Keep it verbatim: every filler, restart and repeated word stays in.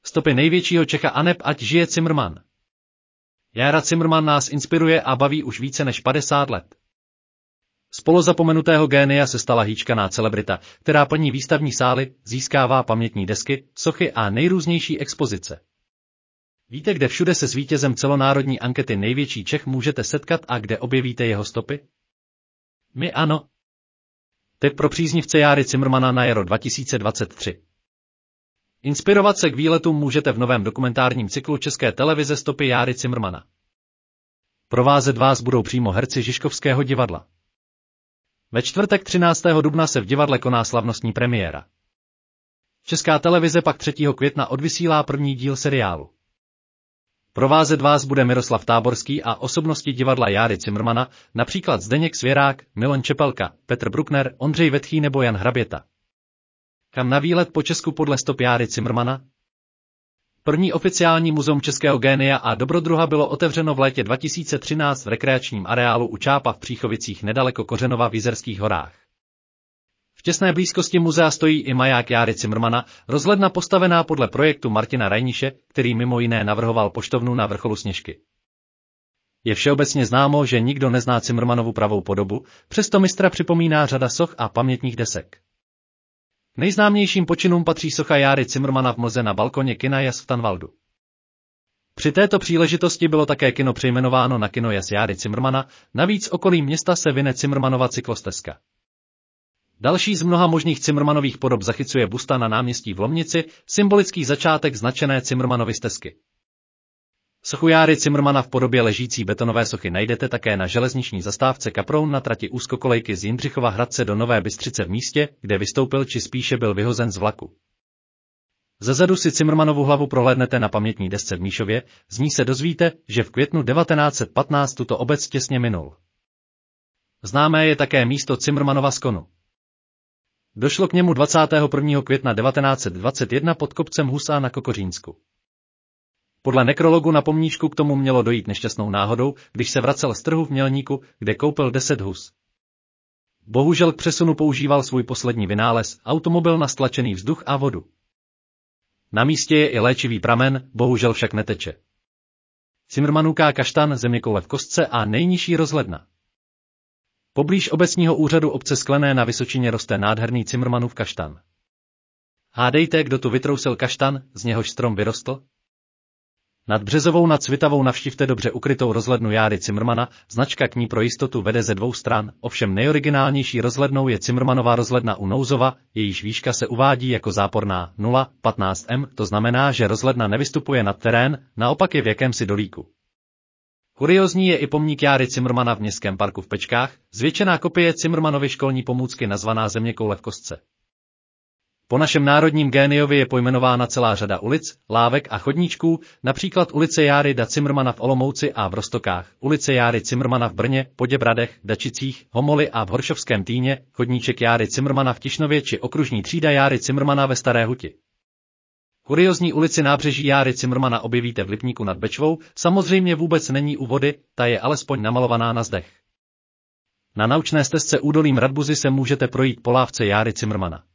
Stopy největšího Čecha aneb ať žije Cimrman. Jára Cimrman nás inspiruje a baví už více než padesát let. Z polozapomenutého génia se stala hýčkaná celebrita, která plní výstavní sály, získává pamětní desky, sochy a nejrůznější expozice. Víte, kde všude se s vítězem celonárodní ankety Největší Čech můžete setkat a kde objevíte jeho stopy? My ano. Tip pro příznivce Járy Cimrmana na jaro dva tisíce dvacet tři. Inspirovat se k výletům můžete v novém dokumentárním cyklu České televize Stopy Járy Cimrmana. Provázet vás budou přímo herci Žižkovského divadla. Ve čtvrtek třináctého dubna se v divadle koná slavnostní premiéra. Česká televize pak třetího května odvysílá první díl seriálu. Provázet vás bude Miroslav Táborský a osobnosti divadla Járy Cimrmana, například Zdeněk Svěrák, Milan Čepelka, Petr Bruckner, Ondřej Vetchý nebo Jan Hraběta. Kam na výlet po Česku podle stop Járy Cimrmana? První oficiální muzeum českého génia a dobrodruha bylo otevřeno v létě dva tisíce třináct v rekreačním areálu u Čápa v Příchovicích nedaleko Kořenova v Jizerských horách. V těsné blízkosti muzea stojí i maják Járy Cimrmana, rozhledna postavená podle projektu Martina Rajniše, který mimo jiné navrhoval poštovnu na vrcholu Sněžky. Je všeobecně známo, že nikdo nezná Cimrmanovu pravou podobu, přesto mistra připomíná řada soch a pamětních desek. K nejznámějším počinům patří socha Járy Cimrmana v mlze na balkoně kina Jas v Tanvaldu. Při této příležitosti bylo také kino přejmenováno na kino Jas Járy Cimrmana, navíc okolí města se vyne Cimrmanova cyklostezka. Další z mnoha možných Cimrmanových podob zachycuje busta na náměstí v Lomnici, symbolický začátek značené Cimrmanovy stezky. Sochu Járy Cimrmana v podobě ležící betonové sochy najdete také na železniční zastávce Kaproun na trati úzkokolejky z Jindřichova Hradce do Nové Bystřice v místě, kde vystoupil či spíše byl vyhozen z vlaku. Zezadu si Cimrmanovu hlavu prohlédnete na pamětní desce v Míšově, z ní se dozvíte, že v květnu devatenáct set patnáct tuto obec těsně minul. Známé je také místo Cimrmanova skonu. Došlo k němu dvacátého prvního května devatenáct set dvacet jedna pod kopcem Husa na Kokořínsku. Podle nekrologu na pomníčku k tomu mělo dojít nešťastnou náhodou, když se vracel z trhu v Mělníku, kde koupil deset hus. Bohužel k přesunu používal svůj poslední vynález, automobil na stlačený vzduch a vodu. Na místě je i léčivý pramen, bohužel však neteče. Cimrmanůka kaštan, zeměkoule v kostce a nejnižší rozhledna. Poblíž obecního úřadu obce Sklené na Vysočině roste nádherný Cimrmanův kaštan. Hádejte, kdo tu vytrousil kaštan, z něhož strom vyrostl? Nad Březovou nad Svitavou navštivte dobře ukrytou rozhlednu Járy Cimrmana, značka k ní pro jistotu vede ze dvou stran, ovšem nejoriginálnější rozhlednou je Cimrmanova rozhledna u Nouzova, jejíž výška se uvádí jako záporná nula patnáct metrů, to znamená, že rozhledna nevystupuje nad terén, naopak je v jakémsi dolíku. Kuriózní je i pomník Járy Cimrmana v Městském parku v Pečkách, zvětšená kopie Cimrmanovy školní pomůcky nazvaná Zeměkoule v kostce. Po našem národním géniovi je pojmenována celá řada ulic, lávek a chodníčků, například ulice Járy da Cimrmana v Olomouci a v Roztokách, ulice Járy Cimrmana v Brně, Poděbradech, Dačicích, Homoli a v Horšovském Týně, chodníček Járy Cimrmana v Tišnově či okružní třída Járy Cimrmana ve Staré Huti. Kuriózní ulici nábřeží Járy Cimrmana objevíte v Lipníku nad Bečvou, samozřejmě vůbec není u vody, ta je alespoň namalovaná na zdech. Na naučné stezce údolím Radbuzy se můžete projít po lávce Járy Cimrmana.